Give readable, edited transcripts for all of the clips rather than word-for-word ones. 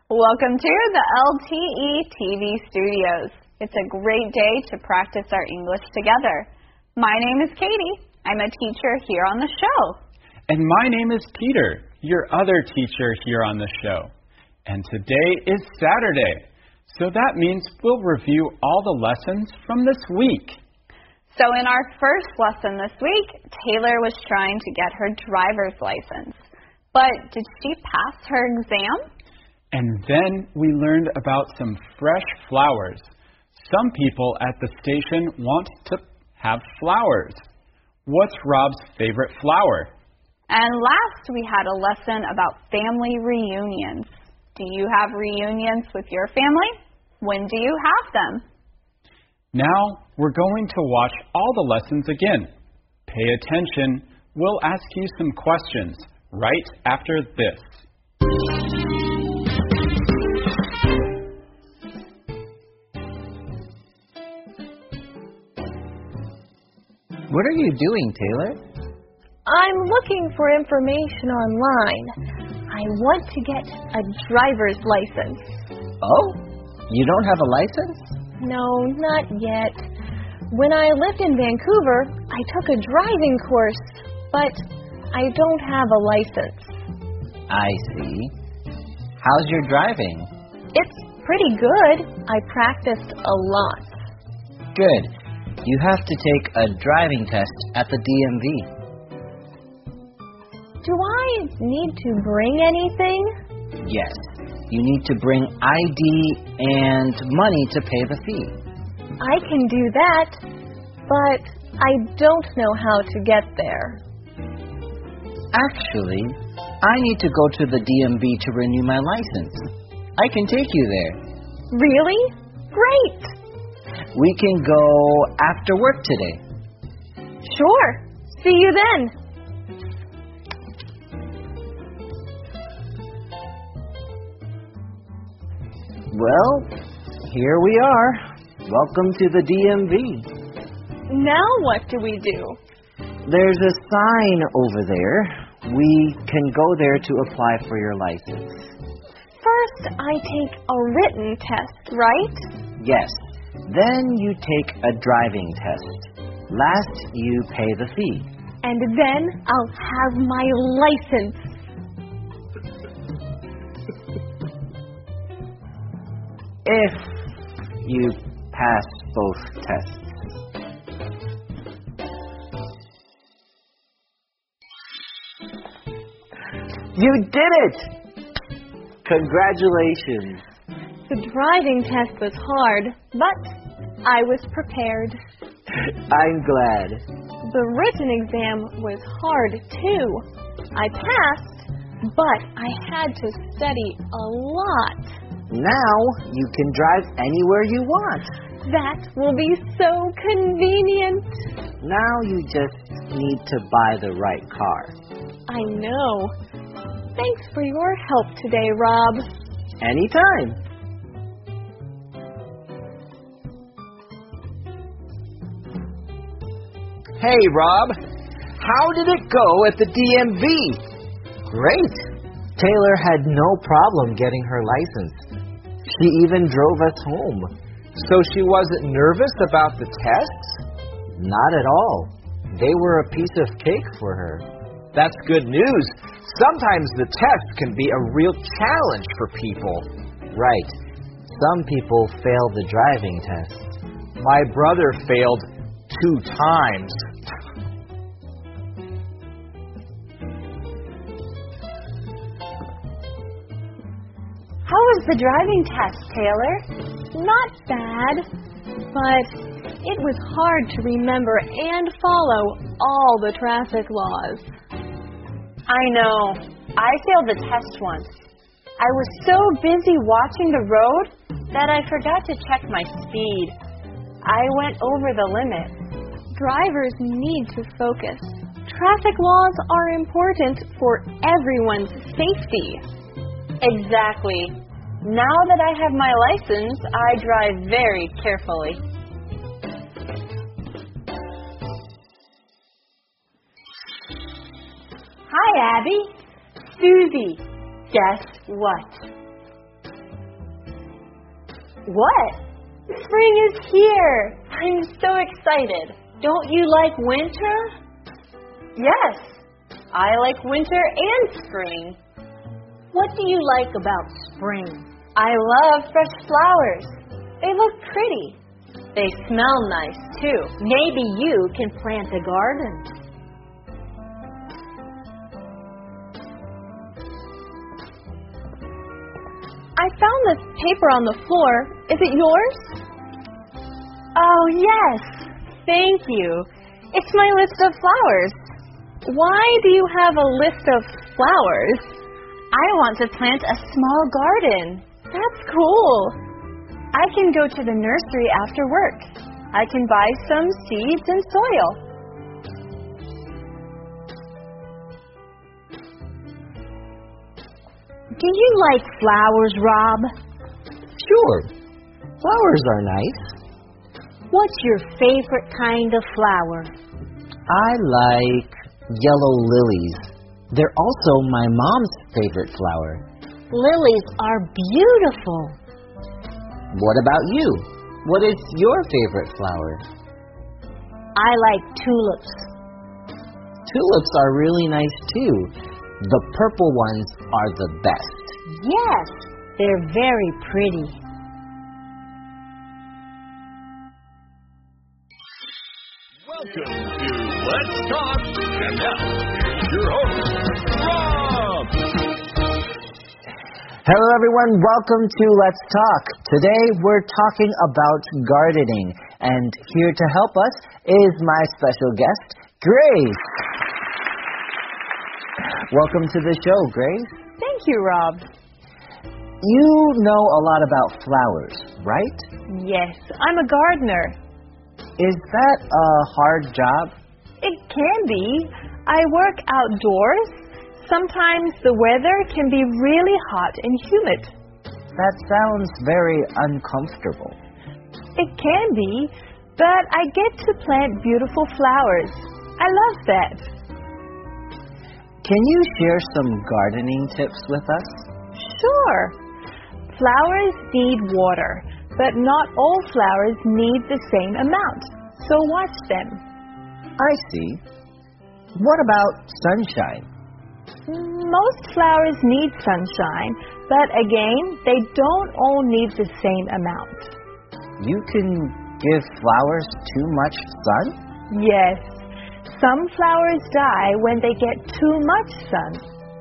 Welcome to the LTE TV studios. It's a great day to practice our English together. My name is Katie. I'm a teacher here on the show. And my name is Peter, your other teacher here on the show. And today is Saturday, so that means we'll review all the lessons from this week. So in our first lesson this week, Taylor was trying to get her driver's license. But did she pass her exam? And then we learned about some fresh flowers. Some people at the station want to have flowers. What's Rob's favorite flower? And last we had a lesson about family reunions. Do you have reunions with your family? When do you have them? Now we're going to watch all the lessons again. Pay attention. We'll ask you some questions right after this. What are you doing, Taylor? I'm looking for information online. I want to get a driver's license. Oh? You don't have a license? No, not yet. When I lived in Vancouver, I took a driving course, but I don't have a license. I see. How's your driving? It's pretty good. I practiced a lot. Good. You have to take a driving test at the DMV. Do I need to bring anything? Yes. You need to bring ID and money to pay the fee. I can do that, but I don't know how to get there. Actually, I need to go to the DMV to renew my license. I can take you there. Really? Great! We can go after work today. Sure. See you then. Well, here we are. Welcome to the DMV. Now what do we do? There's a sign over there. We can go there to apply for your license. First, I take a written test, right? Yes. Then you take a driving test. Last, you pay the fee. And then I'll have my license. If you pass both tests. You did it! Congratulations! The driving test was hard, but I was prepared. I'm glad. The written exam was hard, too. I passed, but I had to study a lot. Now you can drive anywhere you want. That will be so convenient. Now you just need to buy the right car. I know. Thanks for your help today, Rob. Anytime. Hey, Rob. How did it go at the DMV? Great. Taylor had no problem getting her license. She even drove us home. So she wasn't nervous about the tests? Not at all. They were a piece of cake for her. That's good news. Sometimes the test can be a real challenge for people. Right. Some people fail the driving test. My brother failed 2 times. How was the driving test, Taylor? Not bad, but it was hard to remember and follow all the traffic laws. I know. I failed the test once. I was so busy watching the road that I forgot to check my speed. I went over the limit. Drivers need to focus. Traffic laws are important for everyone's safety. Exactly. Now that I have my license, I drive very carefully. Hi, Abby. Susie. Guess what? What? Spring is here! I'm so excited. Don't you like winter? Yes, I like winter and spring. What do you like about spring? I love fresh flowers. They look pretty. They smell nice, too. Maybe you can plant a garden. I found this paper on the floor. Is it yours? Oh, yes. Thank you. It's my list of flowers. Why do you have a list of flowers? I want to plant a small garden. That's cool. I can go to the nursery after work. I can buy some seeds and soil. Do you like flowers, Rob? Sure. Flowers are nice. What's your favorite kind of flower? I like yellow lilies. They're also my mom's favorite flower. Lilies are beautiful. What about you? What is your favorite flower? I like tulips. Tulips are really nice too. The purple ones are the best. Yes, they're very pretty. Welcome to Let's Talk, and now here's your host, Rob. Hello everyone, welcome to Let's Talk. Today we're talking about gardening, and here to help us is my special guest, Grace. Welcome to the show, Grace. Thank you, Rob. You know a lot about flowers, right? Yes, I'm a gardener. Is that a hard job? It can be. I work outdoors. Sometimes the weather can be really hot and humid. That sounds very uncomfortable. It can be, but I get to plant beautiful flowers. I love that. Can you share some gardening tips with us? Sure. Flowers need water, but not all flowers need the same amount. So watch them. I see. What about sunshine? Most flowers need sunshine, but again, they don't all need the same amount. You can give flowers too much sun? Yes. Some flowers die when they get too much sun.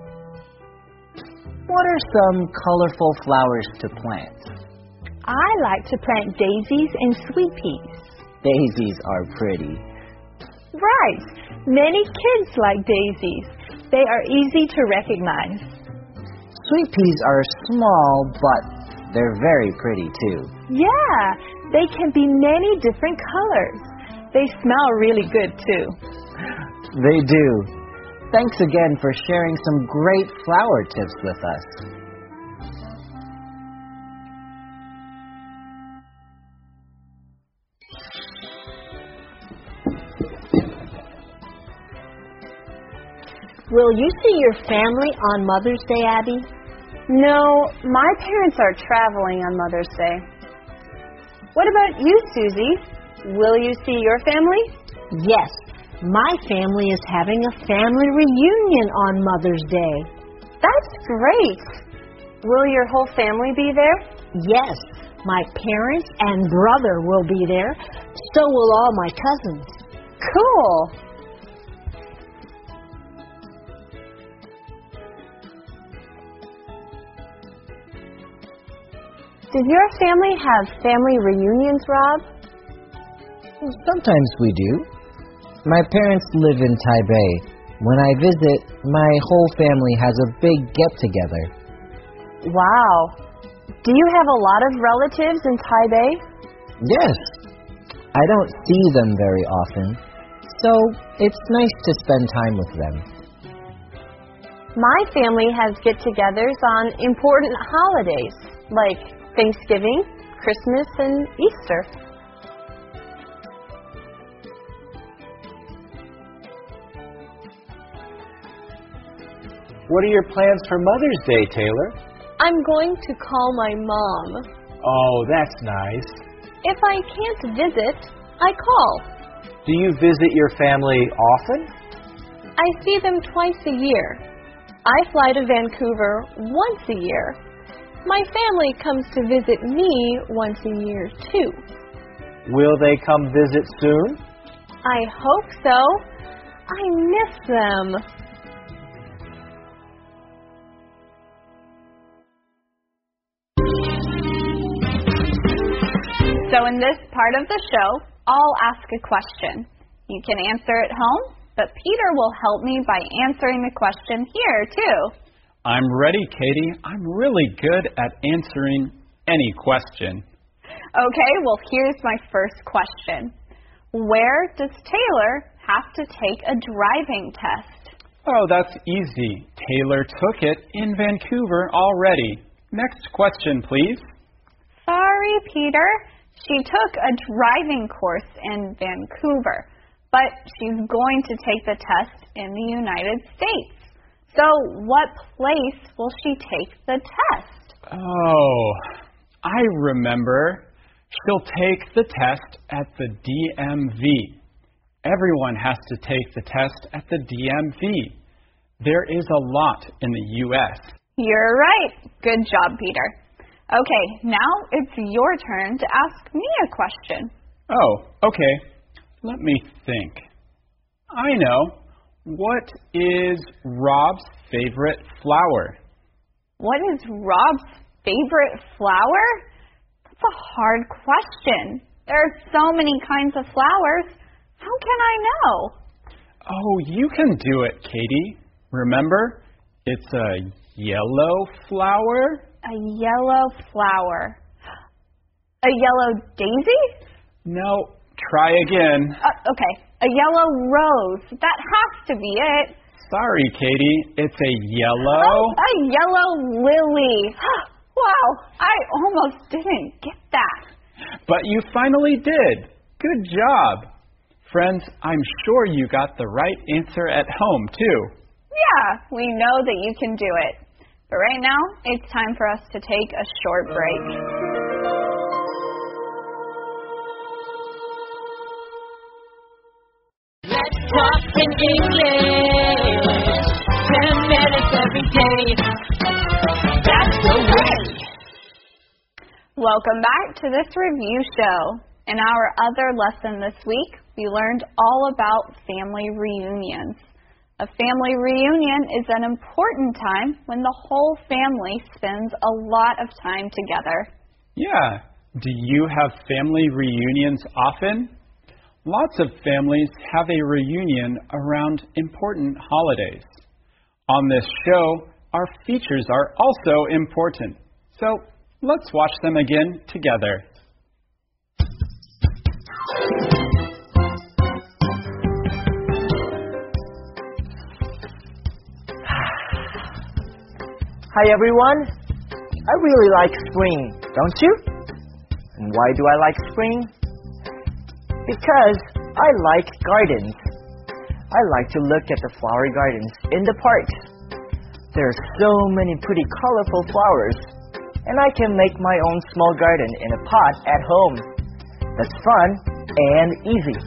What are some colorful flowers to plant? I like to plant daisies and sweet peas. Daisies are pretty. Right. Many kids like daisies. They are easy to recognize. Sweet peas are small, but they're very pretty too. Yeah, they can be many different colors. They smell really good too. They do. Thanks again for sharing some great flower tips with us. Will you see your family on Mother's Day, Abby? No, my parents are traveling on Mother's Day. What about you, Susie? Will you see your family? Yes, my family is having a family reunion on Mother's Day. That's great. Will your whole family be there? Yes, my parents and brother will be there. So will all my cousins. Cool. Did your family have family reunions, Rob? Sometimes we do. My parents live in Taipei. When I visit, my whole family has a big get-together. Wow. Do you have a lot of relatives in Taipei? Yes. I don't see them very often, so it's nice to spend time with them. My family has get-togethers on important holidays, like Thanksgiving, Christmas, and Easter. What are your plans for Mother's Day, Taylor? I'm going to call my mom. Oh, that's nice. If I can't visit, I call. Do you visit your family often? I see them twice a year. I fly to Vancouver once a year. My family comes to visit me once a year, too. Will they come visit soon? I hope so. I miss them. So in this part of the show, I'll ask a question. You can answer at home, but Peter will help me by answering the question here, too. I'm ready, Katie. I'm really good at answering any question. Okay, well, here's my first question. Where does Taylor have to take a driving test? Oh, that's easy. Taylor took it in Vancouver already. Next question, please. Sorry, Peter. She took a driving course in Vancouver, but she's going to take the test in the United States. So what place will she take the test? Oh, I remember. She'll take the test at the DMV. Everyone has to take the test at the DMV. There is a lot in the U.S. You're right. Good job, Peter. Okay, now it's your turn to ask me a question. Oh, okay. Let me think. I know. What is Rob's favorite flower? What is Rob's favorite flower? That's a hard question. There are so many kinds of flowers. How can I know? Oh, you can do it, Katie. Remember, it's a yellow flower. A yellow flower. A yellow daisy? No, try again. Okay, a yellow rose. That has to be it. Sorry, Katie, it's a yellow... Oh, a yellow lily. Wow, I almost didn't get that. But you finally did. Good job. Friends, I'm sure you got the right answer at home, too. Yeah, we know that you can do it. But right now, it's time for us to take a short break. Let's talk in English. 10 minutes every day. That's the way. Welcome back to this review show. In our other lesson this week, we learned all about family reunions. A family reunion is an important time when the whole family spends a lot of time together. Yeah. Do you have family reunions often? Lots of families have a reunion around important holidays. On this show, our features are also important. So let's watch them again together. Hi everyone. I really like spring, don't you? And why do I like spring? Because I like gardens. I like to look at the flower gardens in the parks. There are so many pretty colorful flowers, and I can make my own small garden in a pot at home. That's fun and easy.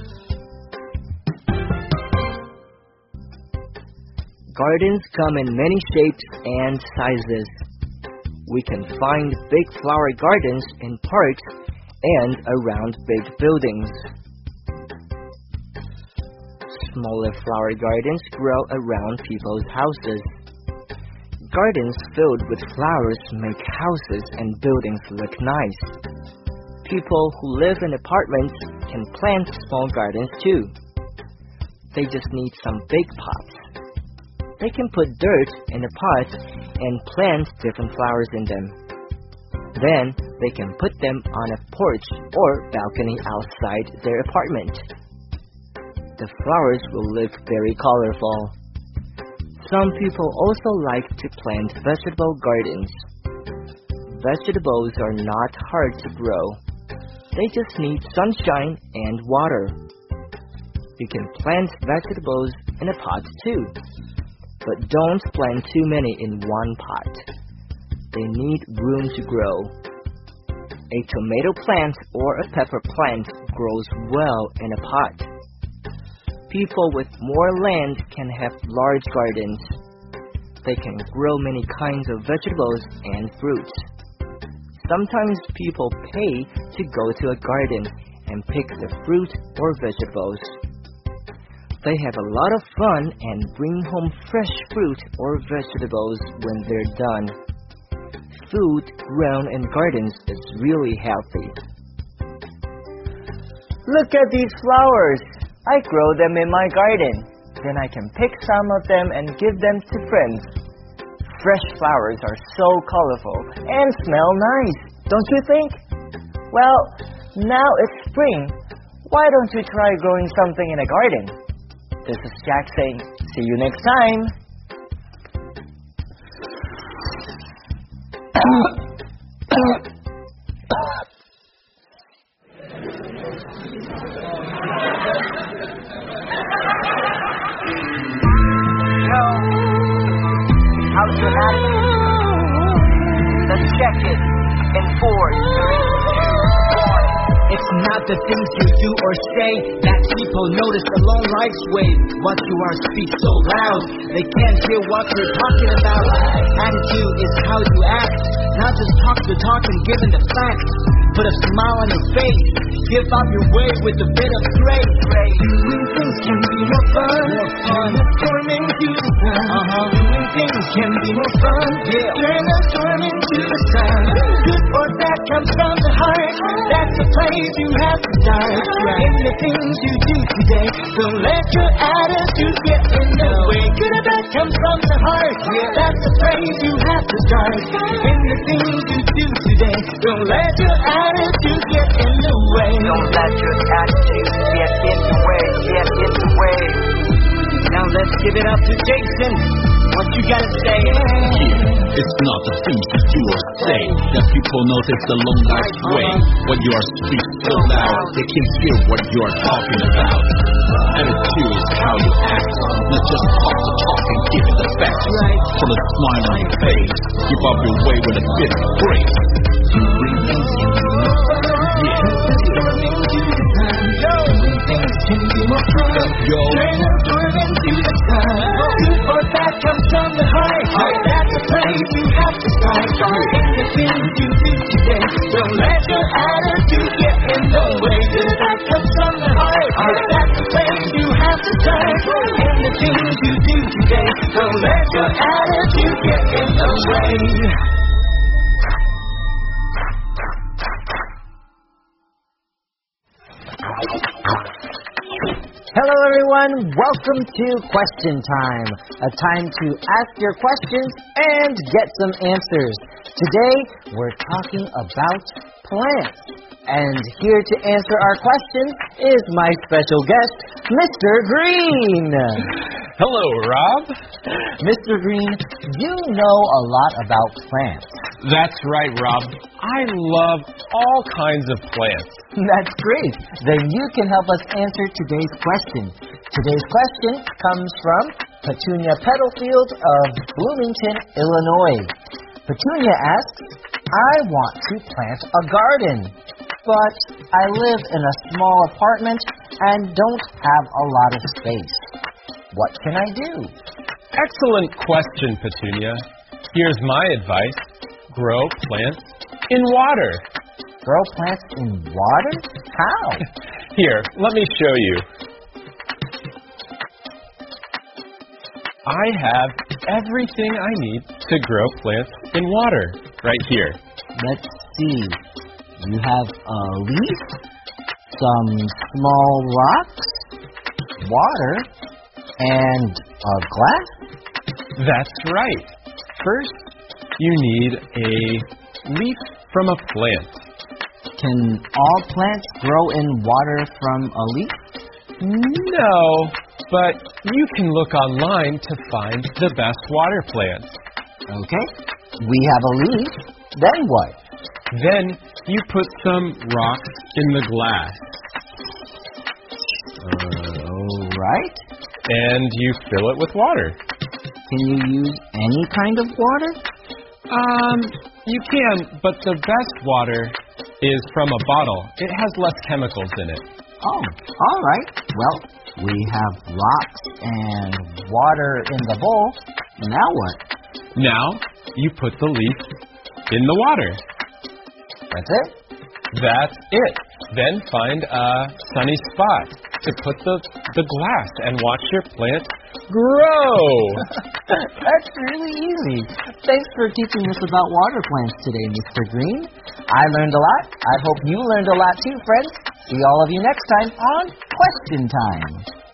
Gardens come in many shapes and sizes. We can find big flower gardens in parks and around big buildings. Smaller flower gardens grow around people's houses. Gardens filled with flowers make houses and buildings look nice. People who live in apartments can plant small gardens too. They just need some big pots. They can put dirt in a pot and plant different flowers in them. Then they can put them on a porch or balcony outside their apartment. The flowers will look very colorful. Some people also like to plant vegetable gardens. Vegetables are not hard to grow. They just need sunshine and water. You can plant vegetables in a pot too. But don't plant too many in one pot. They need room to grow. A tomato plant or a pepper plant grows well in a pot. People with more land can have large gardens. They can grow many kinds of vegetables and fruits. Sometimes people pay to go to a garden and pick the fruit or vegetables. They have a lot of fun and bring home fresh fruit or vegetables when they're done. Food grown in gardens is really healthy. Look at these flowers. I grow them in my garden. Then I can pick some of them and give them to friends. Fresh flowers are so colorful and smell nice, don't you think? Well, now it's spring. Why don't you try growing something in a garden? This is Jack saying, see you next time. How's your attitude? Let's check it in 4, 3, 2, 1. It's not the things you do or say that people notice along life's way. What you are speak so loud, they can't hear what you're talking about. Attitude is how you act, not just talk the talk and giving the facts. Put a smile on your face, give up your way with a bit of grace. Doing things can be more fun, turn a storm into the sun. Doing things can be more fun, turn a storm into the sun. Good or bad comes from the heart, that's the place you have to start. In the things you do today, don't let your attitude get in the way. Good or bad comes from the heart, that's the place you have to start. In the things you do today, don't let your attitude get in the way. Don't let your attitude get in the way, get in the way. Now let's give it up to Jason. What you gotta say? It's not the things you do or say that people notice along life's way. When you are speaking so loud, they can hear what you are talking about. Attitude is how you act, not just talk the talk and give it the facts. Put a smile on your face, give up your way with a bit of grace. Things can be more fun. Turn a storm into the sun. Good or bad comes from the heart. That's the place you have to start. In the things you do today, don't let your attitude get in the way. Good or bad comes from the heart. That's the place you have to start. In the things you do today, don't let your attitude get in the way. Hello everyone, welcome to Question Time, a time to ask your questions and get some answers. Today we're talking about plants, and here to answer our questions is my special guest, Mr. Green. Hello, Rob. Mr. Green, you know a lot about plants. That's right, Rob. I love all kinds of plants. That's great. Then you can help us answer today's question. Today's question comes from Petunia Petalfield of Bloomington, Illinois. Petunia asks, I want to plant a garden, but I live in a small apartment and don't have a lot of space. What can I do? Excellent question, Petunia. Here's my advice. Grow plants in water. Grow plants in water? How? Here, let me show you. I have everything I need to grow plants in water right here. Let's see. You have a leaf, some small rocks, water, and a glass? That's right. First, you need a leaf from a plant. Can all plants grow in water from a leaf? No, but you can look online to find the best water plants. Okay, we have a leaf. Then what? Then you put some rocks in the glass. All right. And you fill it with water. Can you use any kind of water? You can, but the best water is from a bottle. It has less chemicals in it. Oh, all right. Well, we have rocks and water in the bowl. Now what? Now, you put the leaf in the water. That's it? That's it. Then find a sunny spot to put the glass and watch your plant grow. That's really easy. Thanks for teaching us about water plants today, Mr. Green. I learned a lot. I hope you learned a lot too, friends. See all of you next time on Question Time.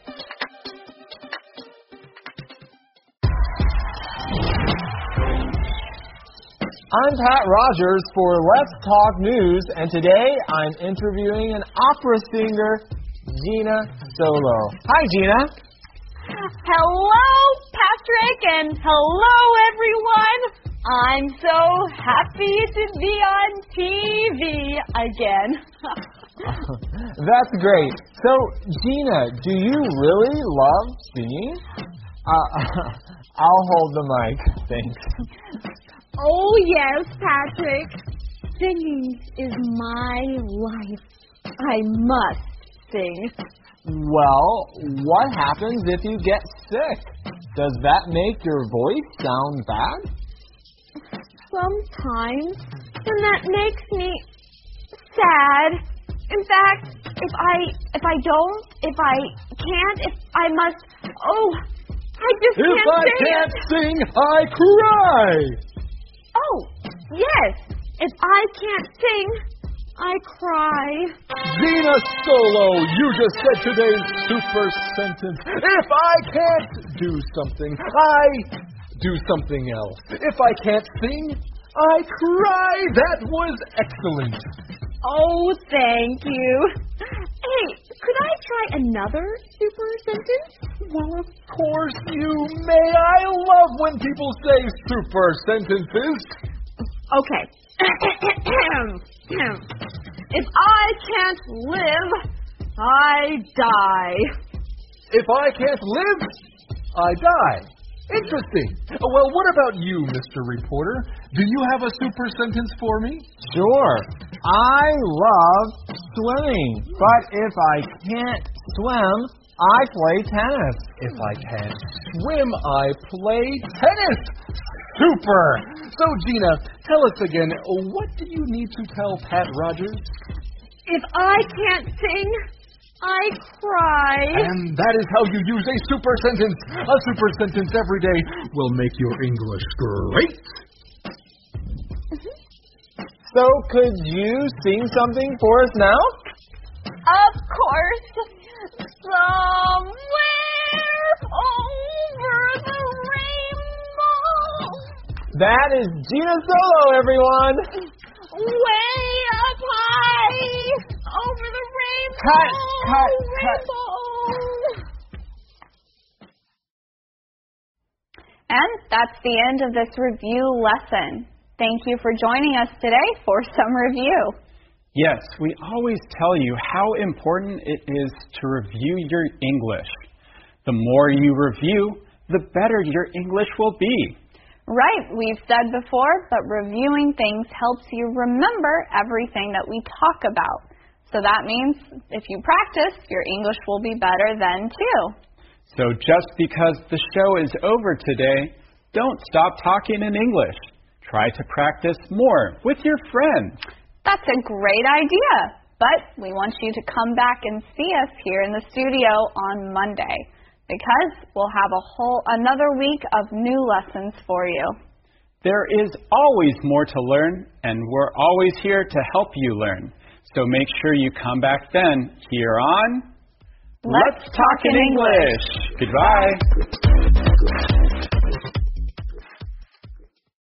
I'm Pat Rogers for Let's Talk News, and today I'm interviewing an opera singer, Gina Solo. Hi, Gina. Hello, Patrick, and hello, everyone. I'm so happy to be on TV again. That's great. So, Gina, do you really love singing? I'll hold the mic. Thanks. Oh, yes, Patrick. Singing is my life. I must sing. Well, what happens if you get sick? Does that make your voice sound bad? Sometimes, and that makes me sad. In fact, if I must, I just can't sing. If I can't sing, I cry. Oh, yes. If I can't sing, I cry. Gina Solo, you just said today's super sentence. If I can't do something, I do something else. If I can't sing, I cry. That was excellent. Oh, thank you. Hey, could I try another super sentence? Well, of course you may. I love when people say super sentences. Okay. If I can't live, I die. If I can't live, I die. Interesting. Well, what about you, Mr. Reporter? Do you have a super sentence for me? Sure. I love swimming, but if I can't swim, I play tennis. If I can't swim, I play tennis. Super! So, Gina, tell us again, what do you need to tell Pat Rogers? If I can't sing, I cry. And that is how you use a super sentence. A super sentence every day will make your English great. So, could you sing something for us now? Of course. Somewhere over the rainbow. That is Gina Solo, everyone. Way up high over the rainbow. Rainbow. And that's the end of this review lesson. Thank you for joining us today for some review. Yes, we always tell you how important it is to review your English. The more you review, the better your English will be. Right, we've said before, but reviewing things helps you remember everything that we talk about. So that means if you practice, your English will be better then too. So just because the show is over today, don't stop talking in English. Try to practice more with your friends. That's a great idea, but we want you to come back and see us here in the studio on Monday, because we'll have another week of new lessons for you. There is always more to learn, and we're always here to help you learn. So make sure you come back then here on Let's Talk in English. Goodbye.